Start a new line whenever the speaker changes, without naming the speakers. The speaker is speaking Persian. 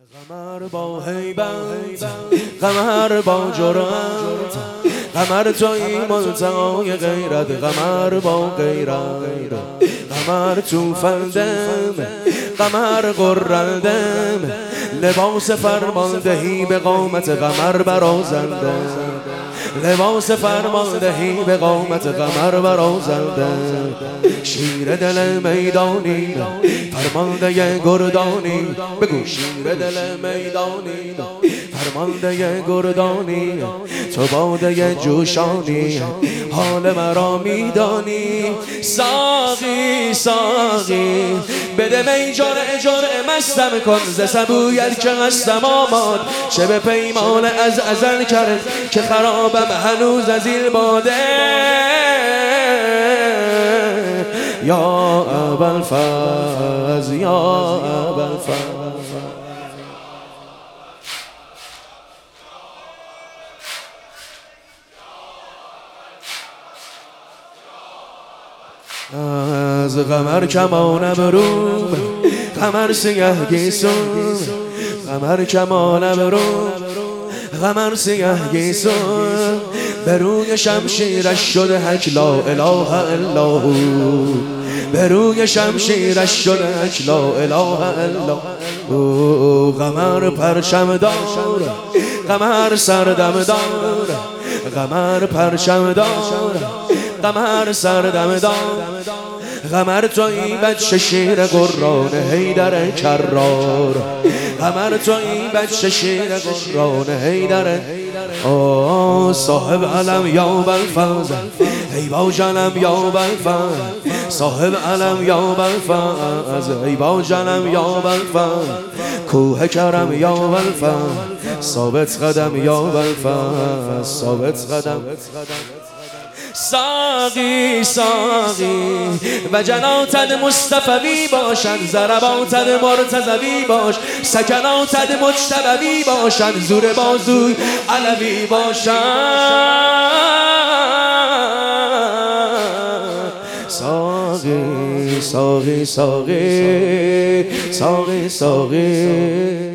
قمر با هیبت، قمر با جرأت، قمر تویی ملتقای غیرت، قمر با غیرت، قمر تو فردم، قمر قرردم، لباس فرماندهی به قامت قمر برازنده، لباس فرماندهی به قامت قمر برازنده، شیر دل میدانی فرمانده گردانی، بگو شیر دل میدانی فرمانده گردانی، تو باده جوشانی حال مرا میدانی. ساقی ساقی بده می جرعه جرعه مستم کن، ز سبویت که هستم آماد، چه به پیمان از ازل کرد که خرابم هنوز از این باده. یا ابوالفضل یا ابوالفضل از قمر کمان ابروم، قمر سیه گیسون، قمر کمان ابروم، قمر سیه گیسون، به روی شمشیرش شده حک لا اله الا هو، به روی شمشیرش شده حک لا اله الا هو. قمر پرچم دار، قمر سردم دار، قمر پرچم دار، قمر سردم دار، قمر تویی بچه شیر قرآن حیدر کرار، قمر تویی بچه شیر قرآن حیدر. صاحب علم یا بالفضل، ای با جانم یا بالفضل، صاحب علم یا بالفضل، ای با جانم یا بالفضل، کوه کرم یا بالفضل، ثابت قدم یا بالفضل، ثابت قدم. ساقی ساقی و جناتت مصطفوی باشد، ضرباتت مرتضوی باش، سکناتت مجتبی باشد، زور بازوی علوی باشد. ساقی ساقی ساقی ساقی ساقی